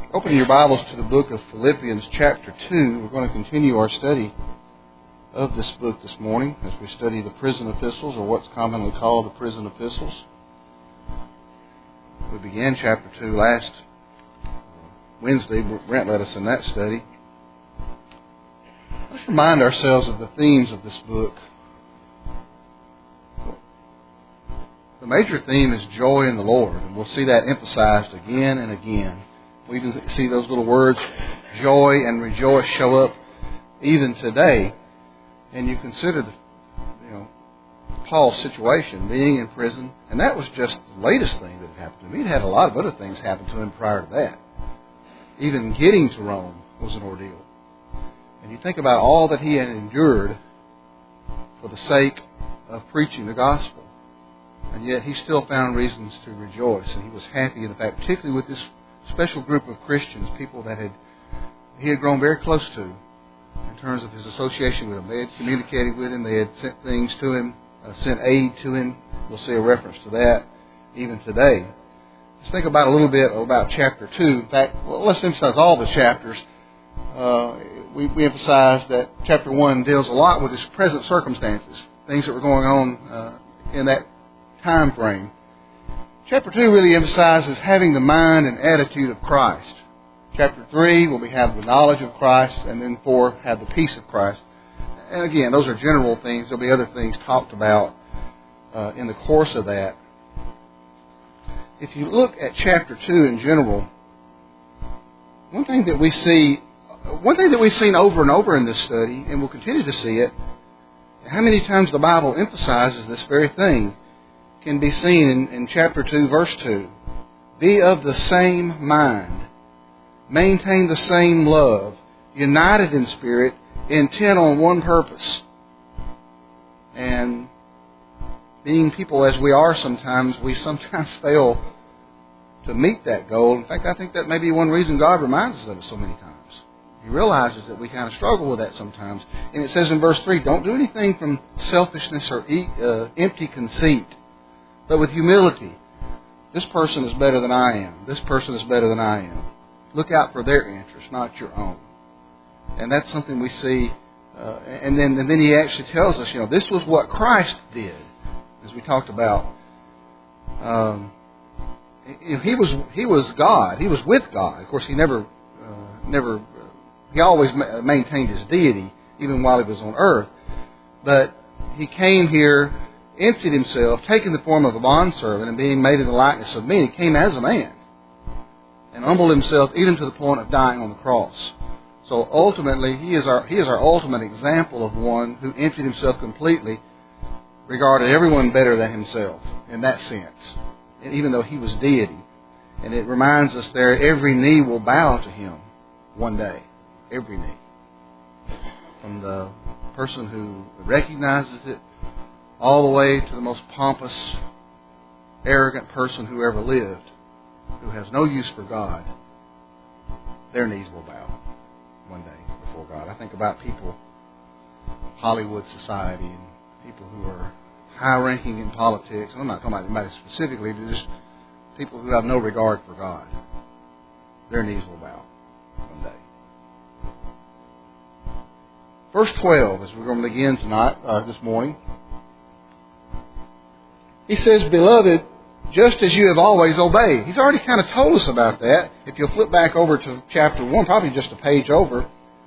Open your Bibles to the book of Philippians chapter 2. We're going to continue our study of this book this morning as we study the prison epistles, or what's commonly called the prison epistles. We began chapter 2 last Wednesday. Brent led us in that study. Let's remind ourselves of the themes of this book. The major theme is joy in the Lord, and we'll see that emphasized again and again. We even see those little words, joy and rejoice, show up even today. And you consider Paul's situation, being in prison, and that was just the latest thing that had happened to him. He'd had a lot of other things happen to him prior to that. Even getting to Rome was an ordeal. And you think about all that he had endured for the sake of preaching the gospel. And yet he still found reasons to rejoice. And he was happy in the fact, particularly with this special group of Christians, people that he had grown very close to in terms of his association with them. They had communicated with him. They had sent things to him, sent aid to him. We'll see a reference to that even today. Let's think about a little bit about chapter 2. In fact, let's emphasize all the chapters. We emphasize that chapter 1 deals a lot with his present circumstances, things that were going on in that time frame. Chapter 2 really emphasizes having the mind and attitude of Christ. Chapter 3 will have the knowledge of Christ, and then 4 have the peace of Christ. And again, those are general things. There'll be other things talked about in the course of that. If you look at chapter 2 in general, one thing that we've seen over and over in this study, and we'll continue to see it, how many times the Bible emphasizes this very thing, can be seen in chapter 2, verse 2. Be of the same mind. Maintain the same love. United in spirit. Intent on one purpose. And being people as we are sometimes, we sometimes fail to meet that goal. In fact, I think that may be one reason God reminds us of it so many times. He realizes that we kind of struggle with that sometimes. And it says in verse 3, don't do anything from selfishness or empty conceit, but with humility. This person is better than I am. This person is better than I am. Look out for their interests, not your own. And that's something we see. And then he actually tells us, this was what Christ did, as we talked about. He was God. He was with God. Of course, he he always maintained his deity, even while he was on earth. But he came here, emptied himself, taking the form of a bondservant, and being made in the likeness of men. He came as a man and humbled himself even to the point of dying on the cross. So ultimately, he is our ultimate example of one who emptied himself completely, regarded everyone better than himself in that sense, and even though he was deity. And it reminds us there, every knee will bow to him one day. Every knee. From the person who recognizes it all the way to the most pompous, arrogant person who ever lived, who has no use for God. Their knees will bow one day before God. I think about people, Hollywood society, and people who are high-ranking in politics. I'm not talking about anybody specifically, but just people who have no regard for God. Their knees will bow one day. Verse 12, as we're going to begin this morning. He says, Beloved, just as you have always obeyed. He's already kind of told us about that. If you'll flip back over to chapter 1, probably just a page over.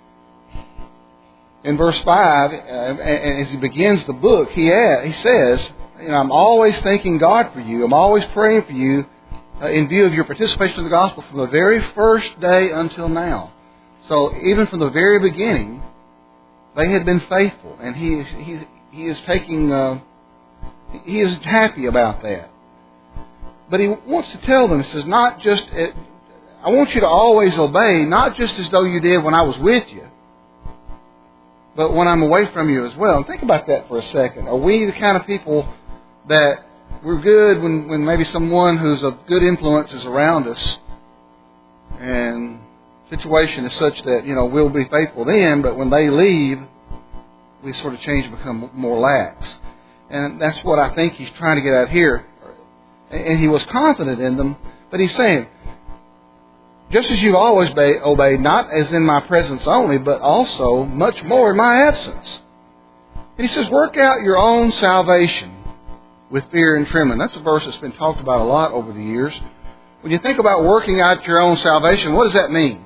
In verse 5, and as he begins the book, he says, I'm always thanking God for you. I'm always praying for you in view of your participation in the gospel from the very first day until now. So even from the very beginning, they had been faithful. And he is taking... He is happy about that. But he wants to tell them, he says, I want you to always obey, not just as though you did when I was with you, but when I'm away from you as well. And think about that for a second. Are we the kind of people that we're good when maybe someone who's of good influence is around us, and the situation is such that, we'll be faithful then, but when they leave, we sort of change and become more lax. And that's what I think he's trying to get at here. And he was confident in them, but he's saying, just as you've always obeyed, not as in my presence only, but also much more in my absence. And he says, work out your own salvation with fear and trembling. That's a verse that's been talked about a lot over the years. When you think about working out your own salvation, what does that mean?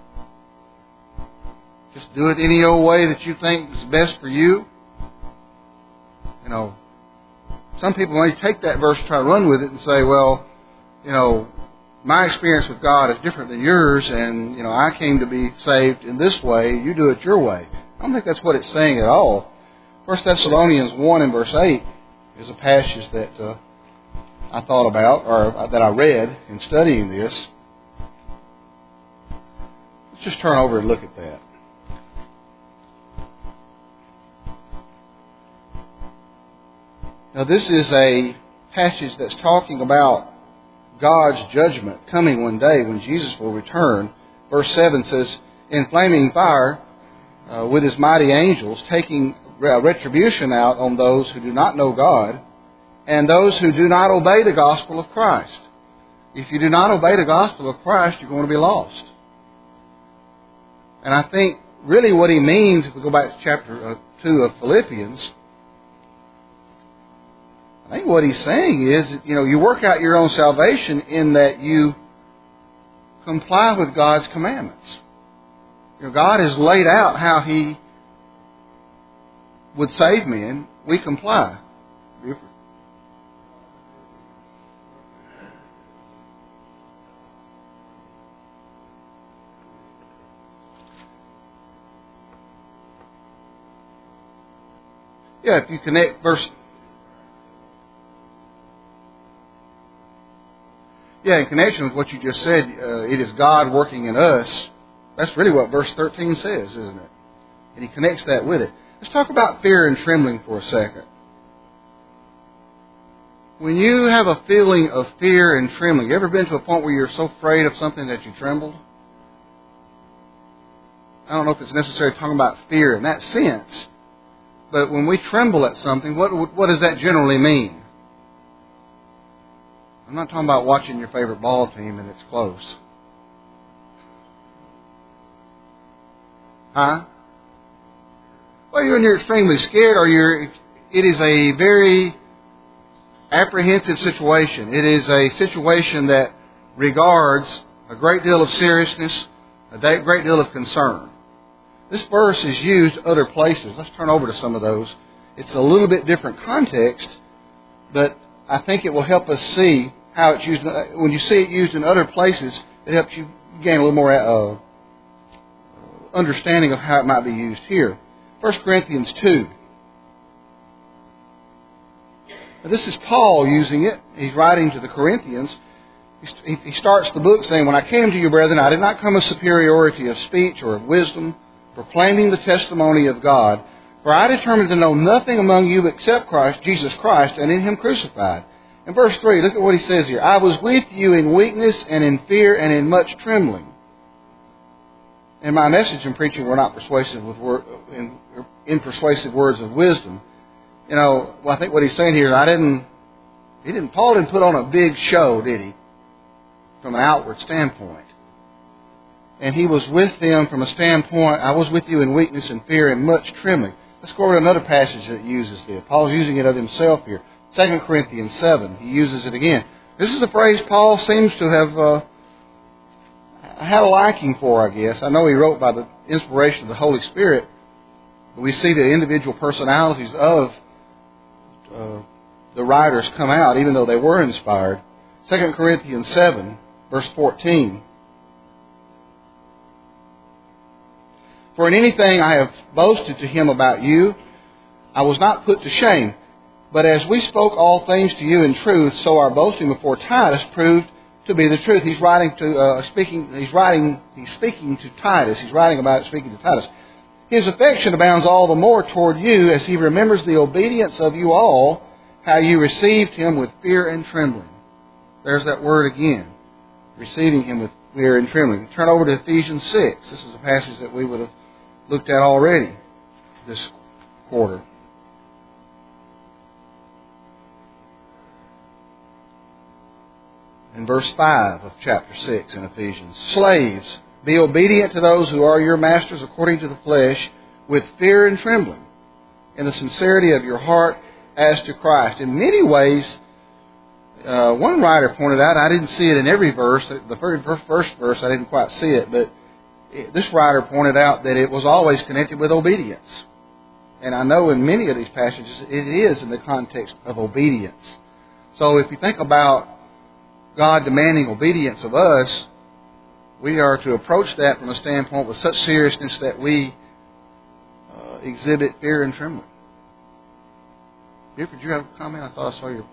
Just do it any old way that you think is best for you? You know, some people may take that verse and try to run with it and say, well, you know, my experience with God is different than yours, and, you know, I came to be saved in this way, you do it your way. I don't think that's what it's saying at all. 1 Thessalonians 1 and verse 8 is a passage that I thought about, or that I read in studying this. Let's just turn over and look at that. Now, this is a passage that's talking about God's judgment coming one day when Jesus will return. Verse 7 says, in flaming fire with his mighty angels, taking retribution out on those who do not know God and those who do not obey the gospel of Christ. If you do not obey the gospel of Christ, you're going to be lost. And I think really what he means, if we go back to chapter 2 of Philippians, I think what he's saying is, you know, you work out your own salvation in that you comply with God's commandments. You know, God has laid out how He would save me, and we comply. Yeah, if you connect verse... Yeah, in connection with what you just said, it is God working in us. That's really what verse 13 says, isn't it? And he connects that with it. Let's talk about fear and trembling for a second. When you have a feeling of fear and trembling, you ever been to a point where you're so afraid of something that you trembled? I don't know if it's necessarily talking about fear in that sense, but when we tremble at something, what does that generally mean? I'm not talking about watching your favorite ball team and it's close. Huh? Well, you're extremely scared, or it is a very apprehensive situation. It is a situation that regards a great deal of seriousness, a great deal of concern. This verse is used other places. Let's turn over to some of those. It's a little bit different context, but I think it will help us see how it's used. When you see it used in other places, it helps you gain a little more understanding of how it might be used here. 1 Corinthians 2. Now, this is Paul using it. He's writing to the Corinthians. He starts the book saying, when I came to you, brethren, I did not come with superiority of speech or of wisdom, proclaiming the testimony of God. For I determined to know nothing among you except Christ, Jesus Christ, and in Him crucified. In verse 3, look at what he says here. I was with you in weakness and in fear and in much trembling. In my message and preaching, we're not persuasive with in persuasive words of wisdom. You know, well, I think what he's saying here is Paul didn't put on a big show, did he? From an outward standpoint. And he was with them from a standpoint, I was with you in weakness and fear and much trembling. Let's go over to another passage that uses this. Paul's using it of himself here. 2 Corinthians 7, he uses it again. This is a phrase Paul seems to have had a liking for, I guess. I know he wrote by the inspiration of the Holy Spirit. But we see the individual personalities of the writers come out, even though they were inspired. 2 Corinthians 7, verse 14. For in anything I have boasted to him about you, I was not put to shame. But as we spoke all things to you in truth, so our boasting before Titus proved to be the truth. He's speaking to Titus. He's writing about it, speaking to Titus. His affection abounds all the more toward you as he remembers the obedience of you all, how you received him with fear and trembling. There's that word again. Receiving him with fear and trembling. Turn over to Ephesians 6. This is a passage that we would have looked at already this quarter. in verse 5 of chapter 6 in Ephesians. Slaves, be obedient to those who are your masters according to the flesh, with fear and trembling, in the sincerity of your heart as to Christ. In many ways, one writer pointed out, I didn't see it in every verse. The very first verse, I didn't quite see it, but this writer pointed out that it was always connected with obedience. And I know in many of these passages, it is in the context of obedience. So if you think about God demanding obedience of us, we are to approach that from a standpoint with such seriousness that we exhibit fear and trembling. Did you have a comment? I thought I saw your...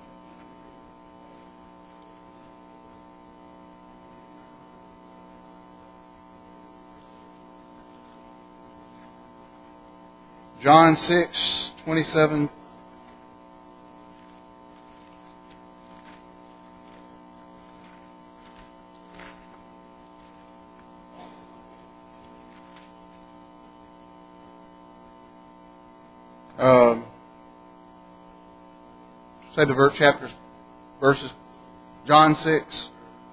John 6:27. Say the verses. John 6.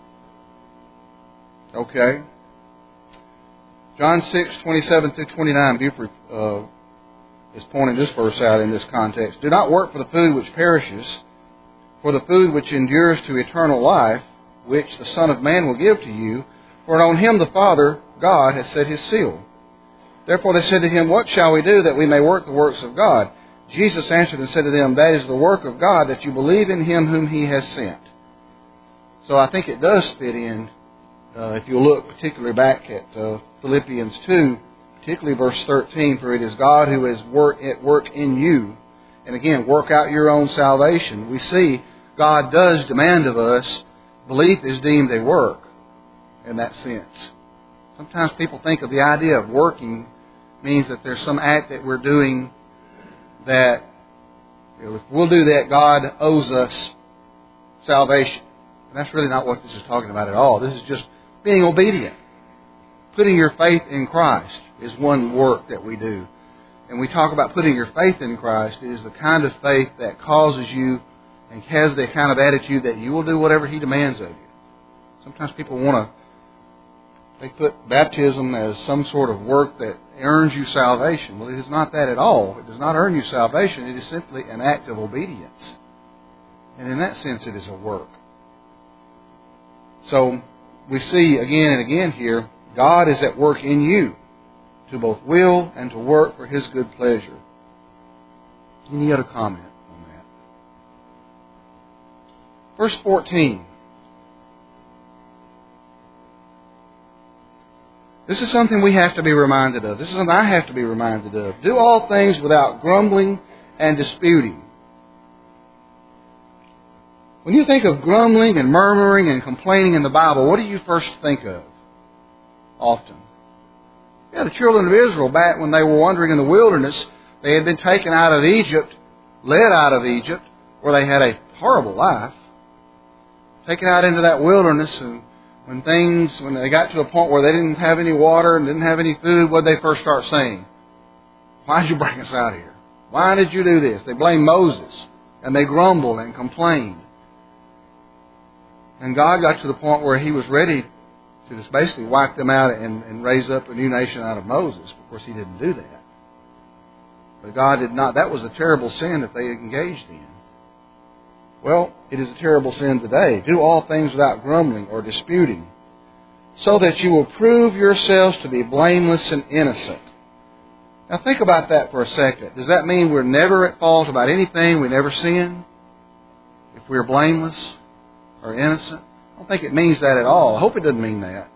Okay. John 6:27 through 29. Buford is pointing this verse out in this context. Do not work for the food which perishes, for the food which endures to eternal life, which the Son of Man will give to you, for on him the Father, God, has set his seal. Therefore they said to him, what shall we do that we may work the works of God? Jesus answered and said to them, that is the work of God, that you believe in him whom he has sent. So I think it does fit in, if you look particularly back at Philippians 2, particularly verse 13, for it is God who is at work in you. And again, work out your own salvation. We see God does demand of us, belief is deemed a work in that sense. Sometimes people think of the idea of working means that there's some act that we're doing that, if we'll do that, God owes us salvation. And that's really not what this is talking about at all. This is just being obedient. Putting your faith in Christ is one work that we do. And we talk about putting your faith in Christ. It is the kind of faith that causes you and has the kind of attitude that you will do whatever He demands of you. Sometimes people they put baptism as some sort of work that earns you salvation. Well, it is not that at all. It does not earn you salvation. It is simply an act of obedience. And in that sense, it is a work. So we see again and again here, God is at work in you to both will and to work for His good pleasure. Any other comment on that? Verse 14. This is something we have to be reminded of. This is something I have to be reminded of. Do all things without grumbling and disputing. When you think of grumbling and murmuring and complaining in the Bible, what do you first think of? Often. Yeah, the children of Israel, back when they were wandering in the wilderness, they had been taken out of Egypt, led out of Egypt, where they had a horrible life. Taken out into that wilderness, and when they got to a point where they didn't have any water and didn't have any food, what did they first start saying? Why did you bring us out here? Why did you do this? They blamed Moses, and they grumbled and complained. And God got to the point where He was ready to just basically wipe them out and raise up a new nation out of Moses. Of course, He didn't do that. But God did not. That was a terrible sin that they engaged in. Well, it is a terrible sin today. Do all things without grumbling or disputing, so that you will prove yourselves to be blameless and innocent. Now think about that for a second. Does that mean we're never at fault about anything? We never sin? If we're blameless or innocent? I don't think it means that at all. I hope it doesn't mean that.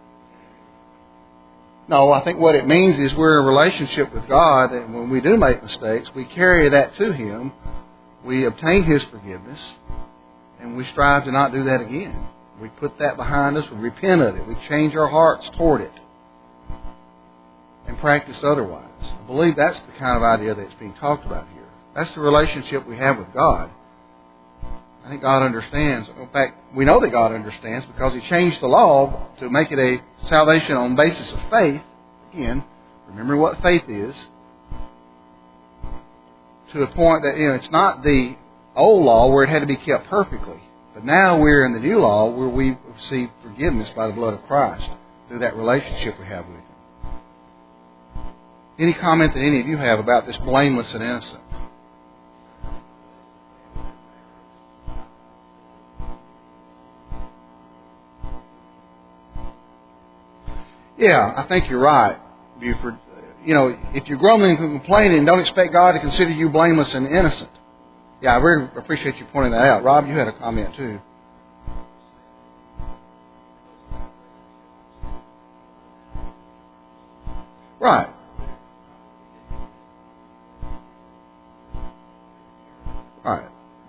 No, I think what it means is we're in a relationship with God, and when we do make mistakes, we carry that to Him. We obtain His forgiveness, and we strive to not do that again. We put that behind us. We repent of it. We change our hearts toward it and practice otherwise. I believe that's the kind of idea that's being talked about here. That's the relationship we have with God. I think God understands. In fact, we know that God understands because He changed the law to make it a salvation on the basis of faith. Again, remember what faith is. To a point that, it's not the old law where it had to be kept perfectly. But now we're in the new law where we receive forgiveness by the blood of Christ through that relationship we have with Him. Any comment that any of you have about this blameless and innocent? Yeah, I think you're right, Buford. You know, if you're grumbling and complaining, don't expect God to consider you blameless and innocent. Yeah, I really appreciate you pointing that out. Rob, you had a comment too. Right. Right.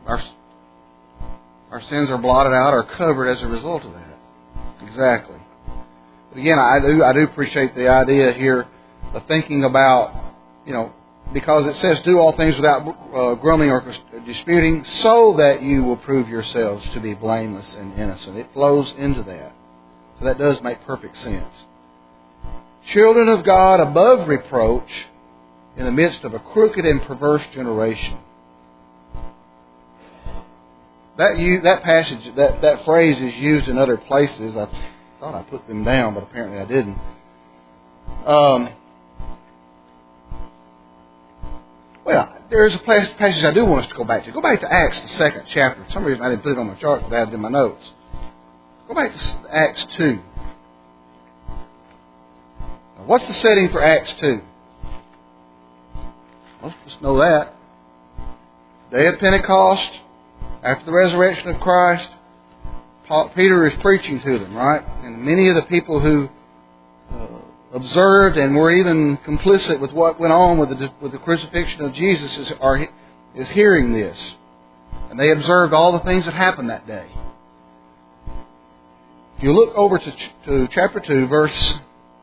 Our sins are blotted out or covered as a result of that. Exactly. But again, I do appreciate the idea here of thinking about, you know, because it says do all things without grumbling or disputing, so that you will prove yourselves to be blameless and innocent. It flows into that. So that does make perfect sense. Children of God above reproach in the midst of a crooked and perverse generation. That passage, that phrase is used in other places. I thought I put them down, but apparently I didn't. Well, there's a passage I do want us to go back to. Go back to Acts, the 2nd chapter. For some reason I didn't put it on my chart, but I had it in my notes. Go back to Acts 2. Now, what's the setting for Acts 2? Most of us know that. Day of Pentecost, after the resurrection of Christ, Peter is preaching to them, right? And many of the people who observed and were even complicit with what went on with the crucifixion of Jesus is hearing this. And they observed all the things that happened that day. If you look over to chapter 2, verse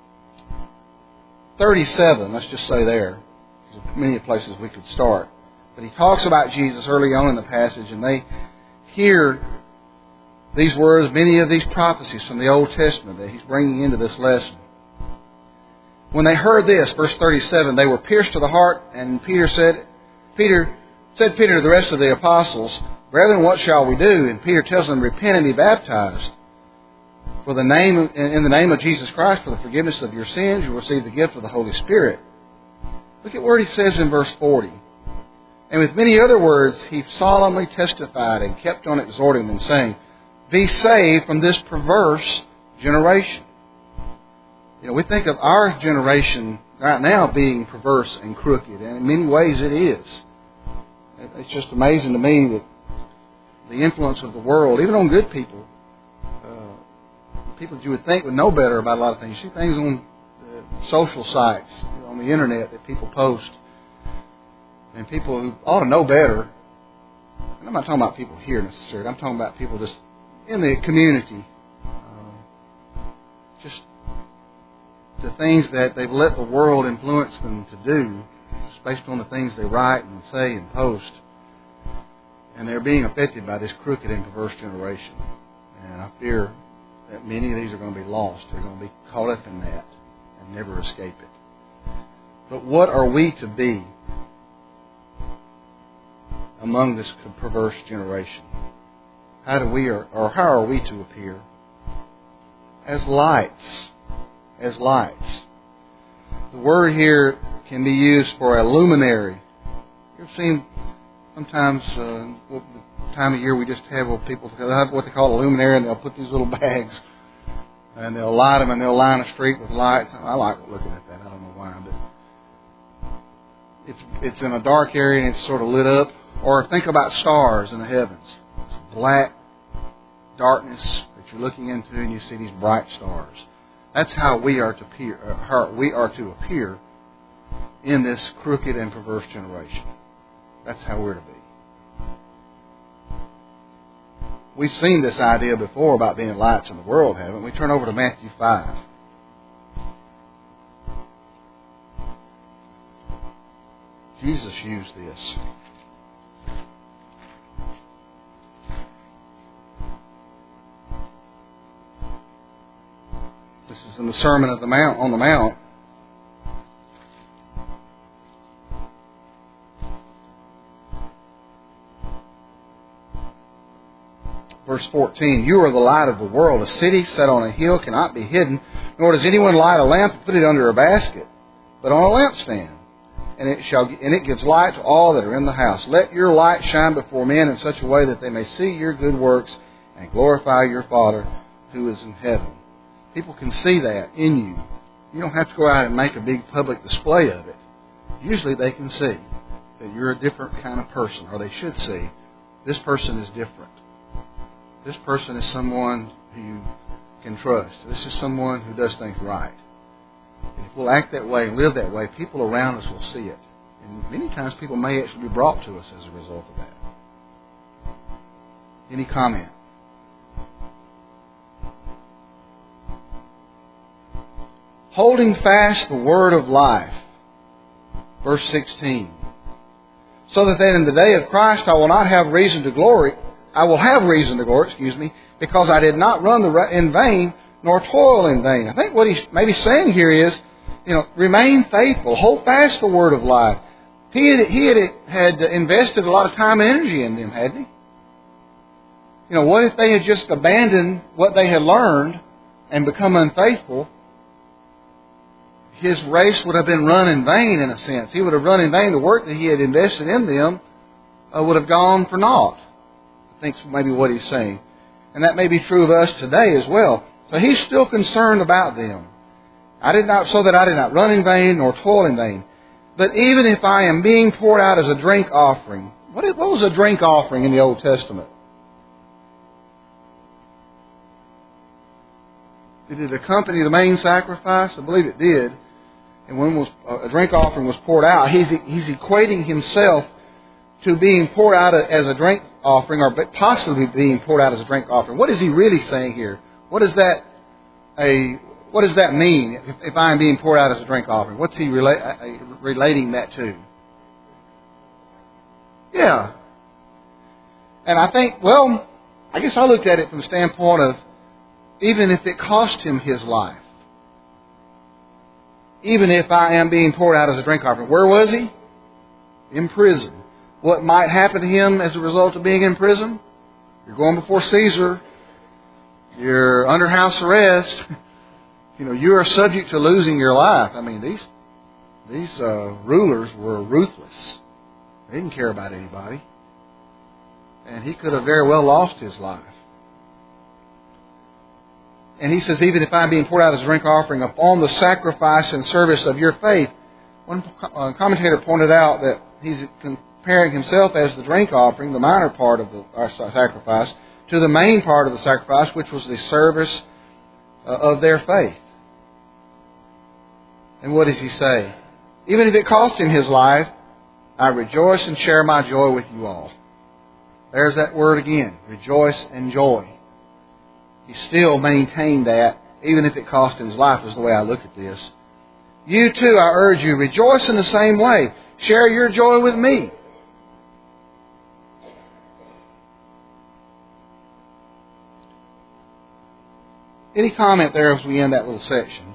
37, let's just say there. There's many places we could start. But he talks about Jesus early on in the passage, and they hear these words, many of these prophecies from the Old Testament that he's bringing into this lesson. When they heard this, verse 37, they were pierced to the heart, and Peter said to the rest of the apostles, "Brethren, what shall we do?" And Peter tells them, "Repent and be baptized in the name of Jesus Christ for the forgiveness of your sins. You will receive the gift of the Holy Spirit." Look at what he says in verse 40. And with many other words, he solemnly testified and kept on exhorting them, saying, "Be saved from this perverse generation." You know, we think of our generation right now being perverse and crooked, and in many ways it is. It's just amazing to me that the influence of the world, even on good people, people that you would think would know better about a lot of things. You see things on social sites, on the internet that people post, and people who ought to know better. And I'm not talking about people here necessarily. I'm talking about people just in the community. Just the things that they've let the world influence them to do, just based on the things they write and say and post. And they're being affected by this crooked and perverse generation. And I fear that many of these are going to be lost. They're going to be caught up in that and never escape it. But what are we to be among this perverse generation? How are we to appear? As lights. As lights. The word here can be used for a luminary. You've seen sometimes the time of year we just have people have what they call a luminary, and they'll put these little bags and they'll light them and they'll line a street with lights. I like looking at that. I don't know why, but it's in a dark area and it's sort of lit up. Or think about stars in the heavens. It's black darkness that you're looking into, and you see these bright stars. That's how we are to appear in this crooked and perverse generation. That's how we're to be. We've seen this idea before about being lights in the world, haven't we? Turn over to Matthew 5. Jesus used this. This is in the Sermon on the Mount. Verse verse 14, you are the light of the world. A city set on a hill cannot be hidden, nor does anyone light a lamp and put it under a basket, but on a lampstand. And it gives light to all that are in the house. Let your light shine before men in such a way that they may see your good works and glorify your Father who is in heaven. People can see that in you. You don't have to go out and make a big public display of it. Usually they can see that you're a different kind of person, or they should see, this person is different. This person is someone who you can trust. This is someone who does things right. And if we'll act that way and live that way, people around us will see it. And many times people may actually be brought to us as a result of that. Any comment? Holding fast the word of life. Verse 16. So that then in the day of Christ I will have reason to glory, because I did not run in vain, nor toil in vain. I think what he's maybe saying here is, remain faithful, hold fast the word of life. He had invested a lot of time and energy in them, hadn't he? What if they had just abandoned what they had learned and become unfaithful? His race would have been run in vain, in a sense. He would have run in vain. The work that he had invested in them would have gone for naught. I think maybe what he's saying. And that may be true of us today as well. So he's still concerned about them. So that I did not run in vain nor toil in vain. But even if I am being poured out as a drink offering. What was a drink offering in the Old Testament? Did it accompany the main sacrifice? I believe it did. And when a drink offering was poured out, he's equating himself to being poured out as a drink offering, or possibly being poured out as a drink offering. What is he really saying here? What does that mean if I am being poured out as a drink offering? What's he relating that to? Yeah. And I think, I guess I looked at it from the standpoint of, even if it cost him his life, even if I am being poured out as a drink offering. Where was he? In prison. What might happen to him as a result of being in prison? You're going before Caesar. You're under house arrest. You are subject to losing your life. I mean, these rulers were ruthless. They didn't care about anybody. And he could have very well lost his life. And he says, even if I'm being poured out as a drink offering upon the sacrifice and service of your faith. One commentator pointed out that he's comparing himself as the drink offering, the minor part of our sacrifice, to the main part of the sacrifice, which was the service of their faith. And what does he say? Even if it cost him his life, I rejoice and share my joy with you all. There's that word again, rejoice and joy. He still maintained that, even if it cost him his life, is the way I look at this. You too, I urge you, rejoice in the same way. Share your joy with me. Any comment there as we end that little section?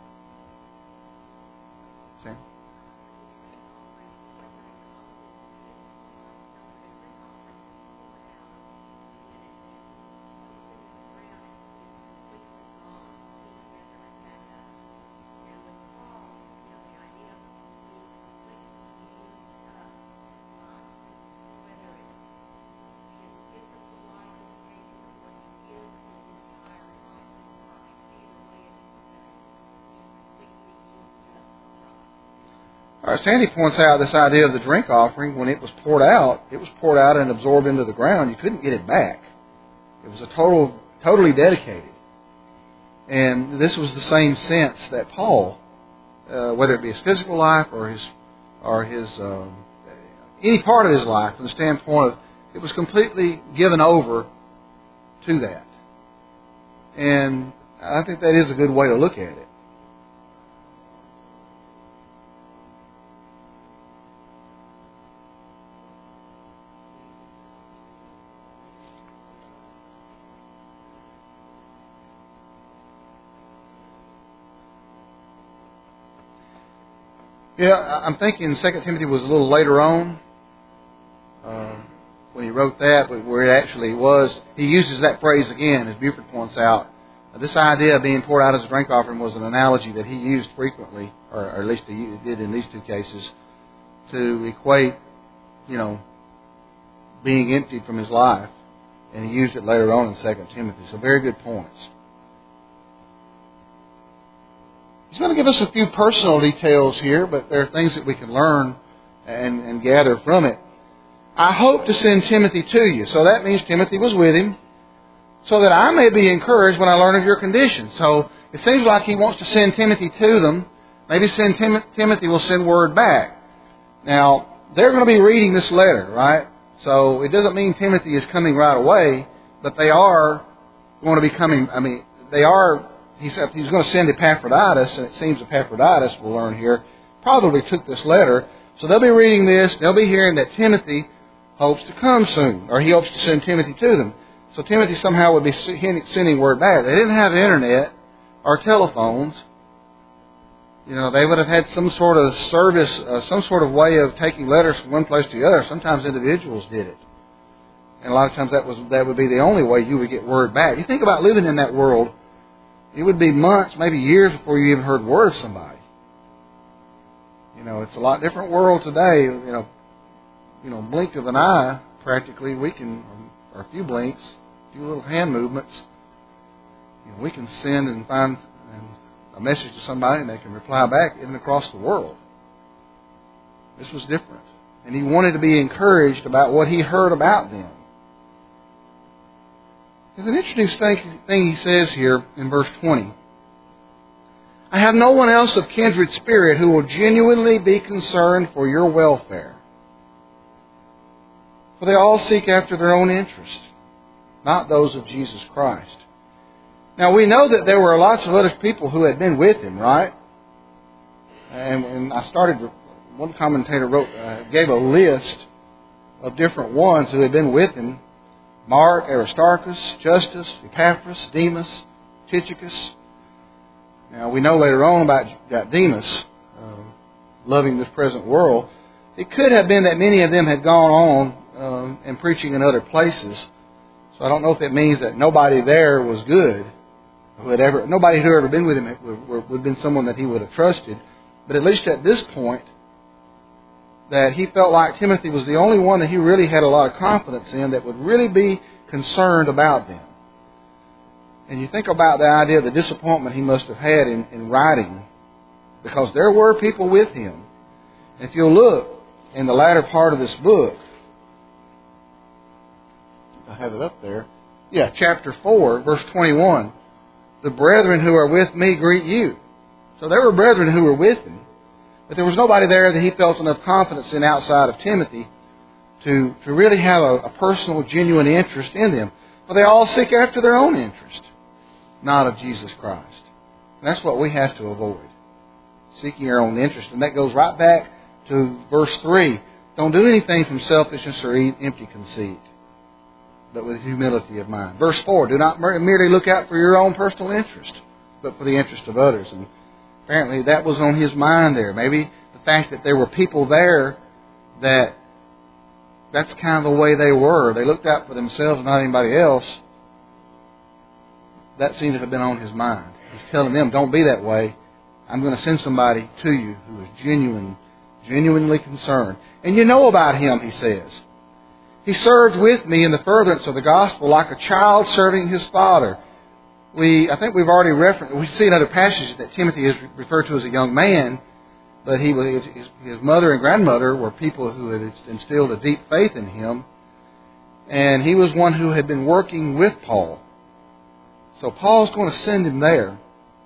All right, Sandy points out this idea of the drink offering. When it was poured out and absorbed into the ground. You couldn't get it back. It was totally dedicated. And this was the same sense that Paul, whether it be his physical life or his any part of his life, from the standpoint of it was completely given over to that. And I think that is a good way to look at it. Yeah, I'm thinking 2 Timothy was a little later on when he wrote that, but where it actually was, he uses that phrase again, as Buford points out. This idea of being poured out as a drink offering was an analogy that he used frequently, or at least he did in these two cases, to equate, being emptied from his life. And he used it later on in 2 Timothy. So very good points. He's going to give us a few personal details here, but there are things that we can learn and gather from it. I hope to send Timothy to you. So that means Timothy was with him, so that I may be encouraged when I learn of your condition. So it seems like he wants to send Timothy to them. Maybe Timothy will send word back. Now, they're going to be reading this letter, right? So it doesn't mean Timothy is coming right away, but they are going to be coming. He said he's going to send Epaphroditus, and it seems Epaphroditus, we'll learn here, probably took this letter. So they'll be reading this. They'll be hearing that Timothy hopes to come soon, or he hopes to send Timothy to them. So Timothy somehow would be sending word back. They didn't have internet or telephones. They would have had some sort of service, some sort of way of taking letters from one place to the other. Sometimes individuals did it. And a lot of times that would be the only way you would get word back. You think about living in that world, it would be months, maybe years before you even heard word of somebody. It's a lot different world today. Blink of an eye, practically, we can, or a few blinks, a few little hand movements, we can send and find a message to somebody and they can reply back even across the world. This was different. And he wanted to be encouraged about what he heard about them. There's an interesting thing he says here in verse 20. I have no one else of kindred spirit who will genuinely be concerned for your welfare. For they all seek after their own interest, not those of Jesus Christ. Now we know that there were lots of other people who had been with him, right? And one commentator gave a list of different ones who had been with him. Mark, Aristarchus, Justus, Epaphras, Demas, Tychicus. Now we know later on about Demas loving this present world. It could have been that many of them had gone on and preaching in other places. So I don't know if it means that nobody there was good. Nobody who had ever been with him would have been someone that he would have trusted. But at least at this point, that he felt like Timothy was the only one that he really had a lot of confidence in that would really be concerned about them. And you think about the idea of the disappointment he must have had in writing, because there were people with him. If you'll look in the latter part of this book, I have it up there. Yeah, chapter 4, verse 21. The brethren who are with me greet you. So there were brethren who were with him. But there was nobody there that he felt enough confidence in outside of Timothy to really have a personal, genuine interest in them. For they all seek after their own interest, not of Jesus Christ. And that's what we have to avoid. Seeking our own interest. And that goes right back to verse 3. Don't do anything from selfishness or empty conceit, but with humility of mind. Verse 4, do not merely look out for your own personal interest, but for the interest of others. And apparently that was on his mind there. Maybe the fact that there were people there that's kind of the way they were. They looked out for themselves and not anybody else. That seemed to have been on his mind. He's telling them, don't be that way. I'm going to send somebody to you who is genuinely concerned. And you know about him, he says. He served with me in the furtherance of the gospel like a child serving his father. I think we've already referenced, we see in other passages that Timothy is referred to as a young man, but his mother and grandmother were people who had instilled a deep faith in him. And he was one who had been working with Paul. So Paul's going to send him there.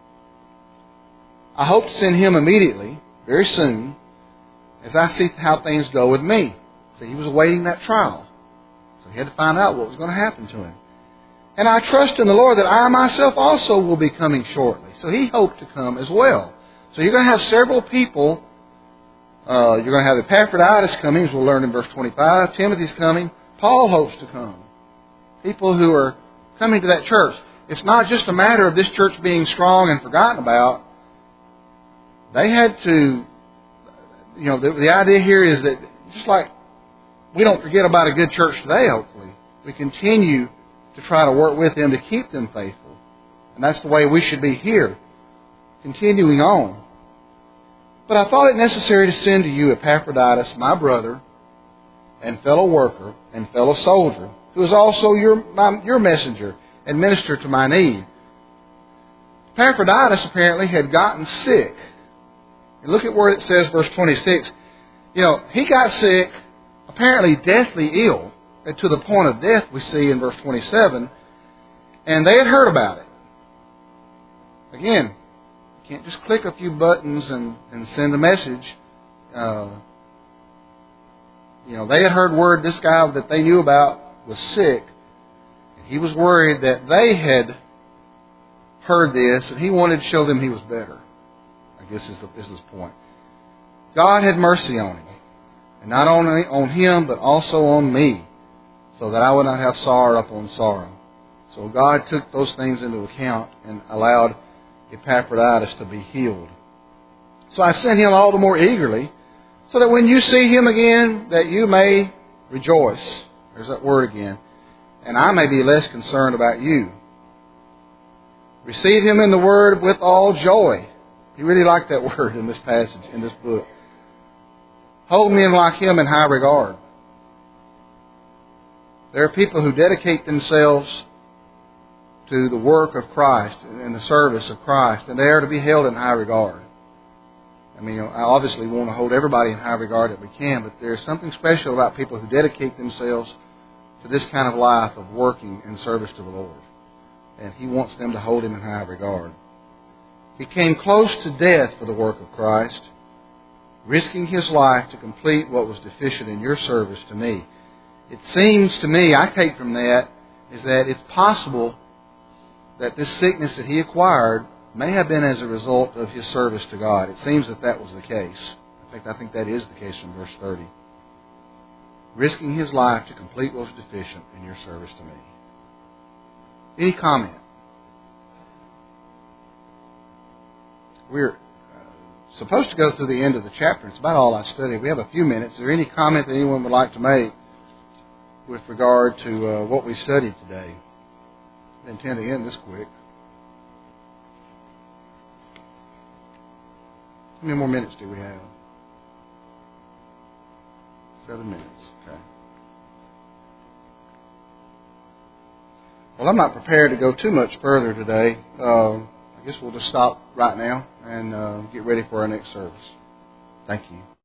I hope to send him immediately, very soon, as I see how things go with me. So he was awaiting that trial. So he had to find out what was going to happen to him. And I trust in the Lord that I myself also will be coming shortly. So he hoped to come as well. So you're going to have several people. You're going to have Epaphroditus coming, as we'll learn in verse 25. Timothy's coming. Paul hopes to come. People who are coming to that church. It's not just a matter of this church being strong and forgotten about. They had to, the idea here is that just like we don't forget about a good church today, hopefully. We continue to try to work with them to keep them faithful. And that's the way we should be here, continuing on. But I thought it necessary to send to you Epaphroditus, my brother and fellow worker and fellow soldier, who is also your messenger and minister to my need. Epaphroditus apparently had gotten sick. And look at where it says, verse 26. He got sick, apparently deathly ill, and to the point of death we see in verse 27, and they had heard about it. Again, you can't just click a few buttons and send a message. They had heard word this guy that they knew about was sick, and he was worried that they had heard this, and he wanted to show them he was better. I guess is his point. God had mercy on him, and not only on him, but also on me, so that I would not have sorrow upon sorrow. So God took those things into account and allowed Epaphroditus to be healed. So I sent him all the more eagerly, so that when you see him again, that you may rejoice. There's that word again. And I may be less concerned about you. Receive him in the word with all joy. He really liked that word in this passage, in this book. Hold men like him in high regard. There are people who dedicate themselves to the work of Christ and the service of Christ, and they are to be held in high regard. I obviously want to hold everybody in high regard that we can, but there's something special about people who dedicate themselves to this kind of life of working in service to the Lord. And He wants them to hold Him in high regard. He came close to death for the work of Christ, risking His life to complete what was deficient in your service to me. It seems to me, I take from that, is that it's possible that this sickness that He acquired may have been as a result of His service to God. It seems that was the case. In fact, I think that is the case from verse 30. Risking His life to complete what was deficient in your service to me. Any comment? We're supposed to go through the end of the chapter. It's about all I studied. We have a few minutes. Is there any comment that anyone would like to make with regard to what we studied today? I intend to end this quick. How many more minutes do we have? 7 minutes. Okay. Well, I'm not prepared to go too much further today. I guess we'll just stop right now and get ready for our next service. Thank you.